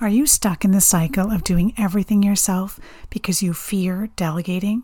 Are you stuck in the cycle of doing everything yourself because you fear delegating?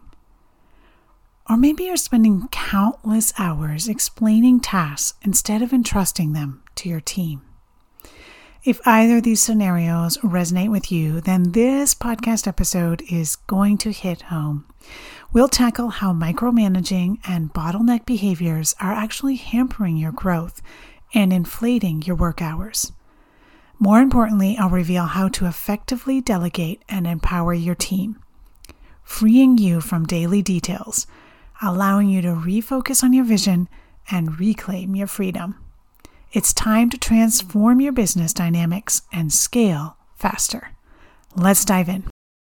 Or maybe you're spending countless hours explaining tasks instead of entrusting them to your team. If either of these scenarios resonate with you, then this podcast episode is going to hit home. We'll tackle how micromanaging and bottleneck behaviors are actually hampering your growth and inflating your work hours. More importantly, I'll reveal how to effectively delegate and empower your team, freeing you from daily details, allowing you to refocus on your vision and reclaim your freedom. It's time to transform your business dynamics and scale faster. Let's dive in.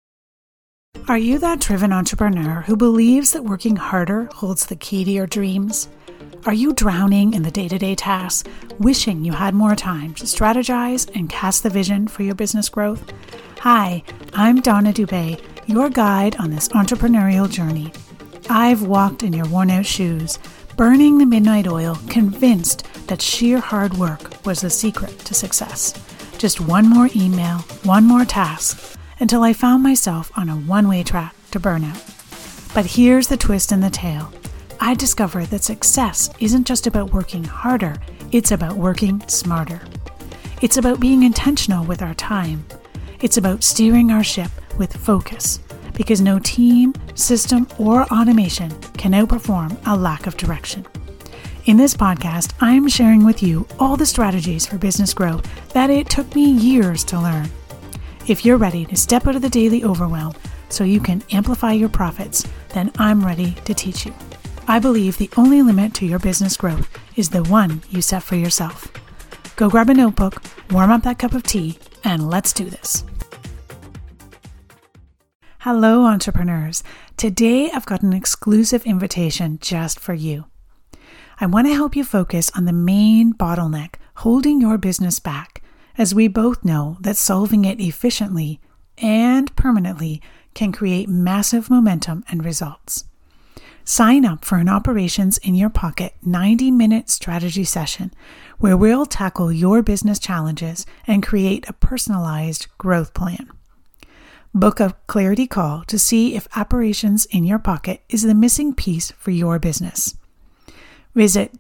Are you that driven entrepreneur who believes that working harder holds the key to your dreams? Are you drowning in the day-to-day tasks, wishing you had more time to strategize and cast the vision for your business growth? Hi, I'm Donna Dubé, your guide on this entrepreneurial journey. I've walked in your worn-out shoes, burning the midnight oil, convinced that sheer hard work was the secret to success. Just one more email, one more task, until I found myself on a one-way track to burnout. But here's the twist in the tale. I discovered that success isn't just about working harder, it's about working smarter. It's about being intentional with our time. It's about steering our ship with focus, because no team, system, or automation can outperform a lack of direction. In this podcast, I'm sharing with you all the strategies for business growth that it took me years to learn. If you're ready to step out of the daily overwhelm so you can amplify your profits, then I'm ready to teach you. I believe the only limit to your business growth is the one you set for yourself. Go grab a notebook, warm up that cup of tea, and let's do this. Hello, entrepreneurs. Today, I've got an exclusive invitation just for you. I want to help you focus on the main bottleneck holding your business back, as we both know that solving it efficiently and permanently can create massive momentum and results. Sign up for an Operations in Your Pocket 90-minute strategy session where we'll tackle your business challenges and create a personalized growth plan. Book a clarity call to see if Operations in Your Pocket is the missing piece for your business. Visit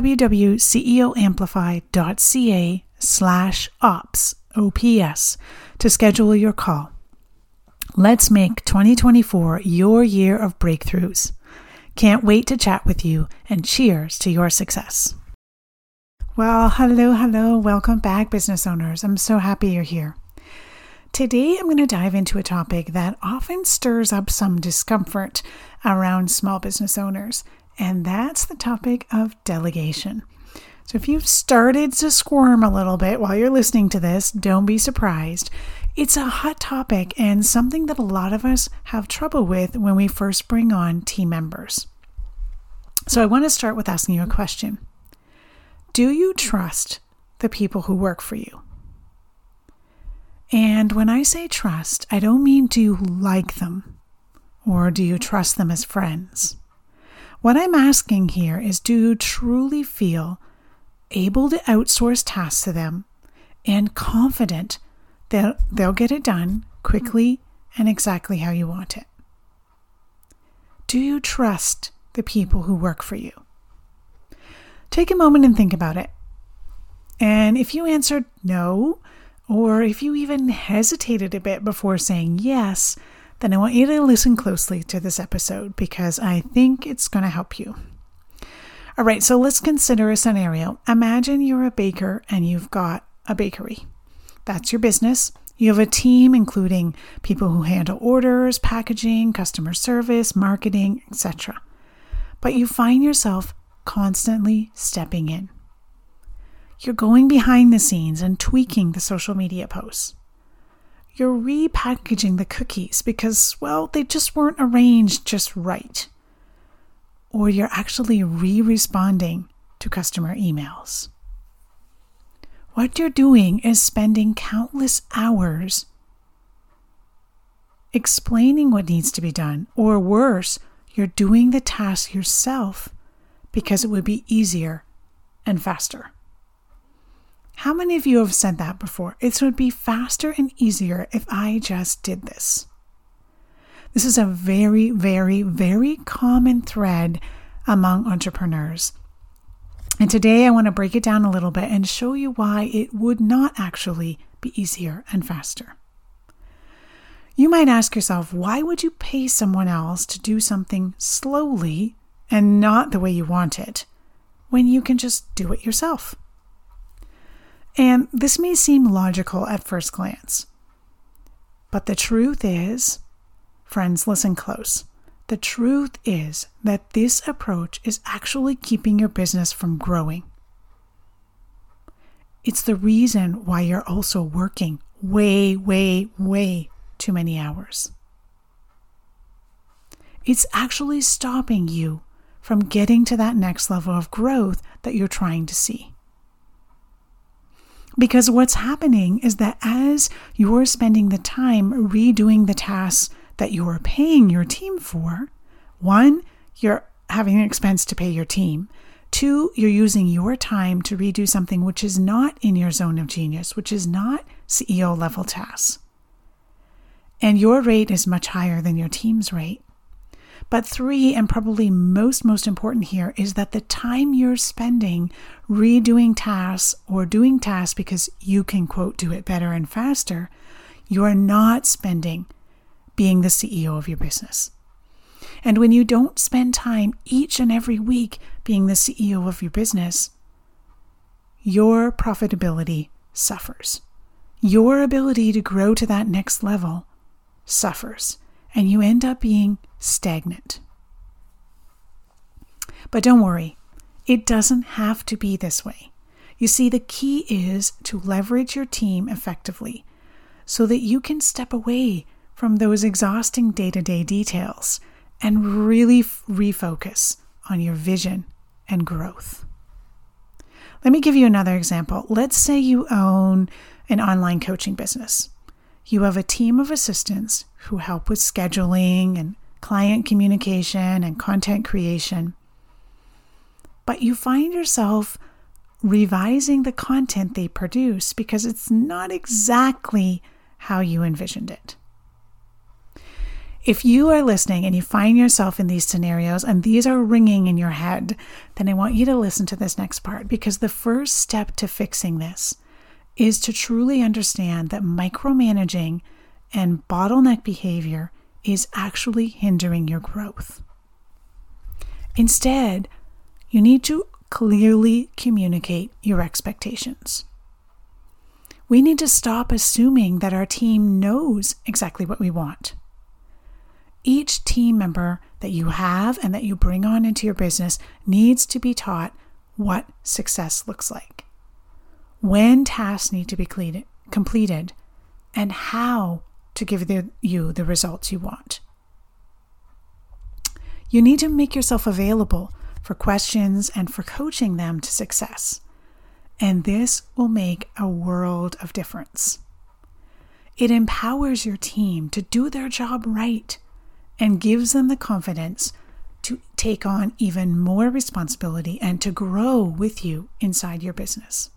www.ceoamplify.ca/ops to schedule your call. Let's make 2024 your year of breakthroughs. Can't wait to chat with you, and cheers to your success. Well, hello. Welcome back, business owners. I'm so happy you're here. Today, I'm going to dive into a topic that often stirs up some discomfort around small business owners, and that's the topic of delegation. So if you've started to squirm a little bit while you're listening to this, don't be surprised. It's a hot topic and something that a lot of us have trouble with when we first bring on team members. So I want to start with asking you a question. Do you trust the people who work for you? And when I say trust, I don't mean do you like them or do you trust them as friends? What I'm asking here is, do you truly feel able to outsource tasks to them and confident that they'll get it done quickly and exactly how you want it? Do you trust the people who work for you? Take a moment and think about it. And if you answered no, or if you even hesitated a bit before saying yes, then I want you to listen closely to this episode because I think it's going to help you. All right, so let's consider a scenario. Imagine you're a baker and you've got a bakery. That's your business. You have a team including people who handle orders, packaging, customer service, marketing, etc. But you find yourself constantly stepping in. You're going behind the scenes and tweaking the social media posts. You're repackaging the cookies because, well, they just weren't arranged just right. Or you're actually responding to customer emails. What you're doing is spending countless hours explaining what needs to be done, or worse, you're doing the task yourself because it would be easier and faster. How many of you have said that before? It would be faster and easier if I just did this. This is a very, very, very common thread among entrepreneurs. And today I want to break it down a little bit and show you why it would not actually be easier and faster. You might ask yourself, why would you pay someone else to do something slowly and not the way you want it, when you can just do it yourself? And this may seem logical at first glance. But the truth is, friends, listen close. The truth is that this approach is actually keeping your business from growing. It's the reason why you're also working way, way, way too many hours. It's actually stopping you from getting to that next level of growth that you're trying to see. Because what's happening is that as you're spending the time redoing the tasks that you're paying your team for, 1, you're having an expense to pay your team. 2, you're using your time to redo something which is not in your zone of genius, which is not CEO level tasks. And your rate is much higher than your team's rate. But 3, and probably most important here, is that the time you're spending redoing tasks or doing tasks because you can, quote, do it better and faster, you are not spending being the CEO of your business. And when you don't spend time each and every week being the CEO of your business, your profitability suffers. Your ability to grow to that next level suffers. And you end up being stagnant. But don't worry, it doesn't have to be this way. You see, the key is to leverage your team effectively so that you can step away from those exhausting day-to-day details and really refocus on your vision and growth. Let me give you another example. Let's say you own an online coaching business. You have a team of assistants who help with scheduling and client communication and content creation. But you find yourself revising the content they produce because it's not exactly how you envisioned it. If you are listening and you find yourself in these scenarios and these are ringing in your head, then I want you to listen to this next part, because the first step to fixing this is to truly understand that micromanaging and bottleneck behavior is actually hindering your growth. Instead, you need to clearly communicate your expectations. We need to stop assuming that our team knows exactly what we want. Each team member that you have and that you bring on into your business needs to be taught what success looks like, when tasks need to be completed, and how to give you the results you want. You need to make yourself available for questions and for coaching them to success. And this will make a world of difference. It empowers your team to do their job right and gives them the confidence to take on even more responsibility and to grow with you inside your business.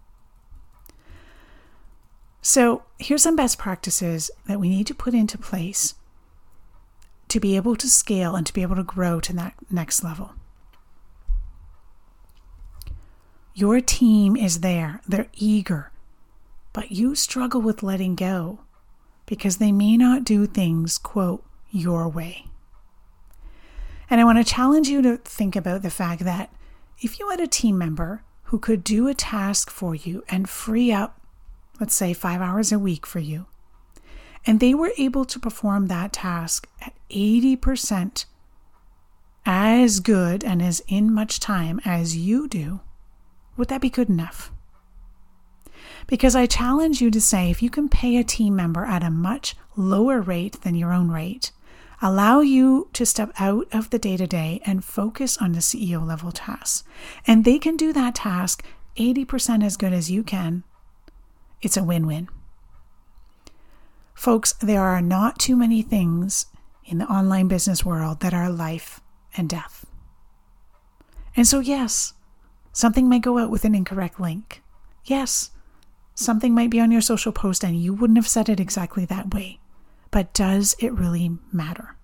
So here's some best practices that we need to put into place to be able to scale and to be able to grow to that next level. Your team is there, they're eager, but you struggle with letting go because they may not do things, quote, your way. And I want to challenge you to think about the fact that if you had a team member who could do a task for you and free up, let's say 5 hours a week for you, and they were able to perform that task at 80% as good and as in much time as you do, would that be good enough? Because I challenge you to say, if you can pay a team member at a much lower rate than your own rate, allow you to step out of the day-to-day and focus on the CEO level tasks, and they can do that task 80% as good as you can, it's a win-win. Folks, there are not too many things in the online business world that are life and death. And so yes, something may go out with an incorrect link. Yes, Something might be on your social post and you wouldn't have said it exactly that way. But does it really matter?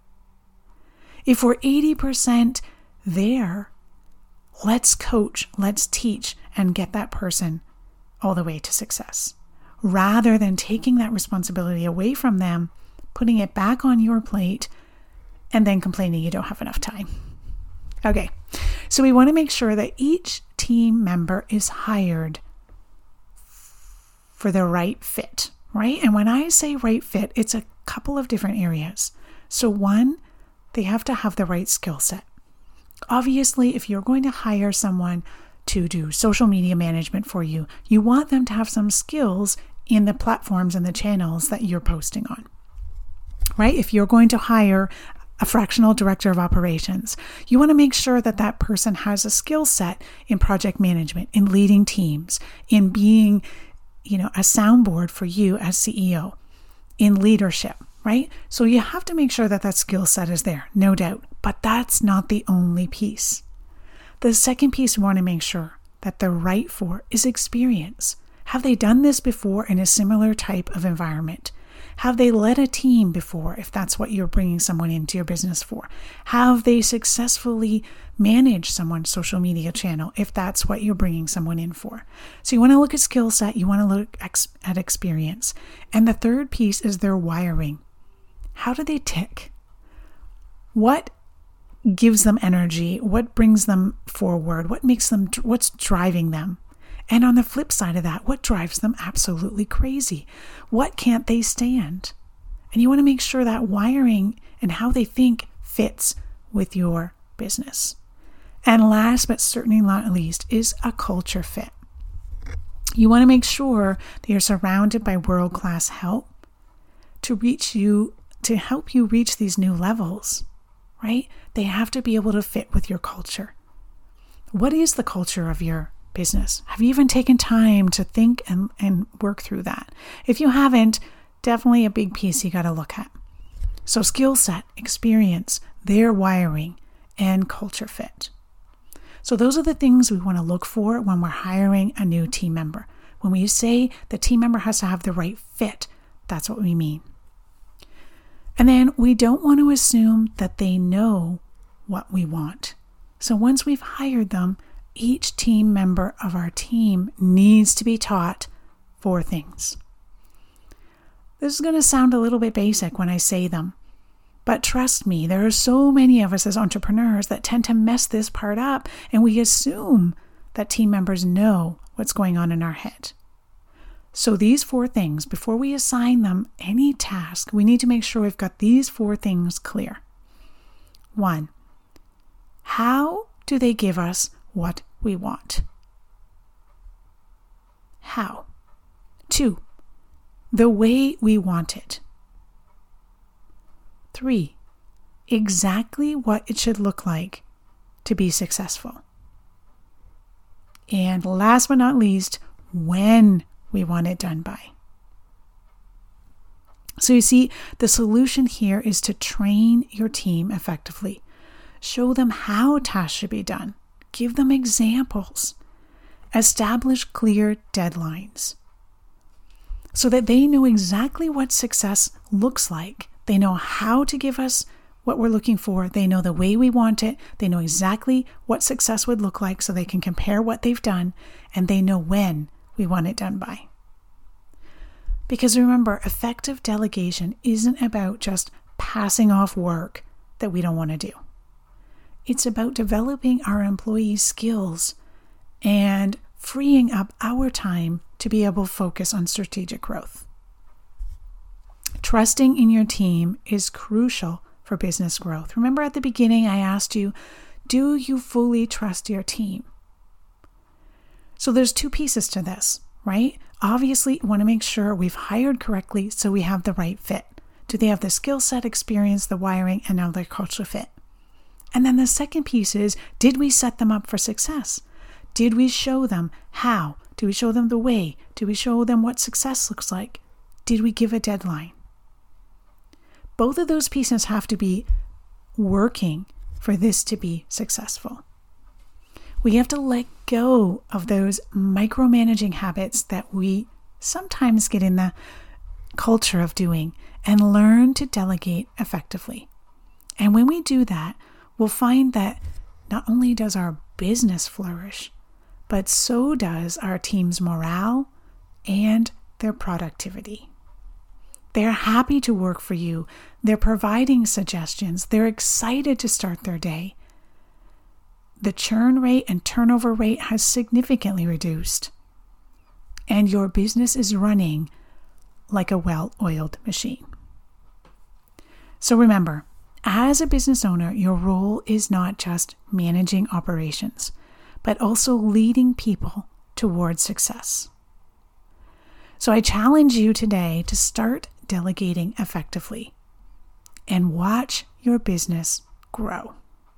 If we're 80% there, let's coach, let's teach, and get that person all the way to success. Rather than taking that responsibility away from them, putting it back on your plate, and then complaining you don't have enough time. Okay, so we want to make sure that each team member is hired for the right fit, right? And when I say right fit, it's a couple of different areas. So one, they have to have the right skill set. Obviously, if you're going to hire someone to do social media management for you, you want them to have some skills in the platforms and the channels that you're posting on, right? If you're going to hire a fractional director of operations, you want to make sure that that person has a skill set in project management, in leading teams, in being, a soundboard for you as CEO, in leadership, right? So you have to make sure that that skill set is there, no doubt. But that's not the only piece. The second piece we want to make sure that they're right for is experience. Have they done this before in a similar type of environment? Have they led a team before, if that's what you're bringing someone into your business for? Have they successfully managed someone's social media channel, if that's what you're bringing someone in for? So you want to look at skill set, you want to look at experience. And the third piece is their wiring. How do they tick? What gives them energy? What brings them forward? What's driving them? And on the flip side of that, what drives them absolutely crazy? What can't they stand? And you want to make sure that wiring and how they think fits with your business. And last but certainly not least is a culture fit. You want to make sure that you're surrounded by world-class help to help you reach these new levels, right? They have to be able to fit with your culture. What is the culture of your business? Have you even taken time to think and work through that? If you haven't, definitely a big piece you got to look at. So skill set, experience, their wiring, and culture fit. So those are the things we want to look for when we're hiring a new team member. When we say the team member has to have the right fit, that's what we mean. And then we don't want to assume that they know what we want. So once we've hired them, each team member of our team needs to be taught 4 things. This is going to sound a little bit basic when I say them, but trust me, there are so many of us as entrepreneurs that tend to mess this part up, and we assume that team members know what's going on in our head. So these 4 things, before we assign them any task, we need to make sure we've got these 4 things clear. 1, how do they give us what we want? How? 2, the way we want it. 3, exactly what it should look like to be successful. And last but not least, when we want it done by. So you see, the solution here is to train your team effectively. Show them how tasks should be done. Give them examples. Establish clear deadlines so that they know exactly what success looks like. They know how to give us what we're looking for. They know the way we want it. They know exactly what success would look like so they can compare what they've done, and they know when we want it done by. Because remember, effective delegation isn't about just passing off work that we don't want to do. It's about developing our employees' skills and freeing up our time to be able to focus on strategic growth. Trusting in your team is crucial for business growth. Remember at the beginning I asked you, do you fully trust your team? So there's 2 pieces to this, right? Obviously, we want to make sure we've hired correctly so we have the right fit. Do they have the skill set, experience, the wiring, and now their culture fit? And then the second piece is, did we set them up for success? Did we show them how? Did we show them the way? Did we show them what success looks like? Did we give a deadline? Both of those pieces have to be working for this to be successful. We have to let go of those micromanaging habits that we sometimes get in the culture of doing, and learn to delegate effectively. And when we do that, we'll find that not only does our business flourish, but so does our team's morale and their productivity. They're happy to work for you. They're providing suggestions. They're excited to start their day. The churn rate and turnover rate has significantly reduced. And your business is running like a well-oiled machine. So remember, as a business owner, your role is not just managing operations, but also leading people towards success. So I challenge you today to start delegating effectively and watch your business grow.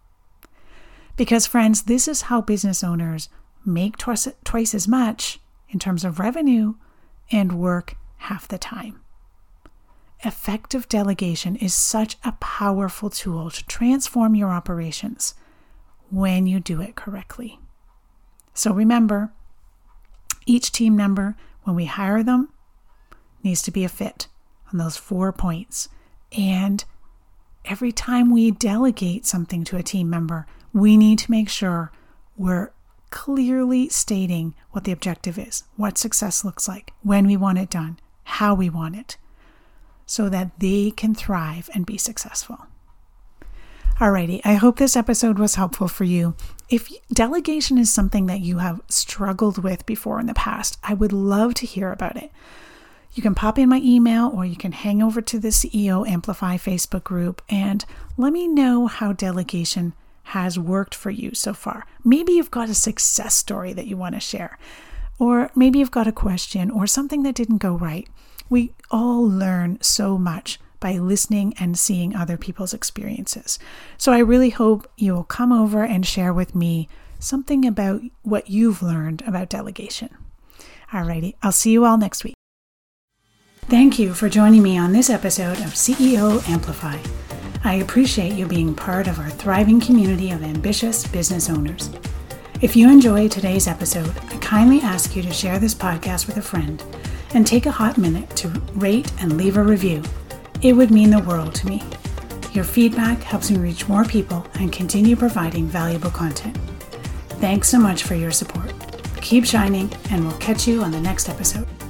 Because friends, this is how business owners make twice as much in terms of revenue and work half the time. Effective delegation is such a powerful tool to transform your operations when you do it correctly. So remember, each team member, when we hire them, needs to be a fit on those 4 points. And every time we delegate something to a team member, we need to make sure we're clearly stating what the objective is, what success looks like, when we want it done, how we want it, so that they can thrive and be successful. Alrighty, I hope this episode was helpful for you. If delegation is something that you have struggled with before in the past, I would love to hear about it. You can pop in my email, or you can hang over to the CEO Amplify Facebook group and let me know how delegation has worked for you so far. Maybe you've got a success story that you want to share, or maybe you've got a question or something that didn't go right. We all learn so much by listening and seeing other people's experiences. So I really hope you will come over and share with me something about what you've learned about delegation. Alrighty, I'll see you all next week. Thank you for joining me on this episode of CEO Amplify. I appreciate you being part of our thriving community of ambitious business owners. If you enjoyed today's episode, I kindly ask you to share this podcast with a friend and take a hot minute to rate and leave a review. It would mean the world to me. Your feedback helps me reach more people and continue providing valuable content. Thanks so much for your support. Keep shining, and we'll catch you on the next episode.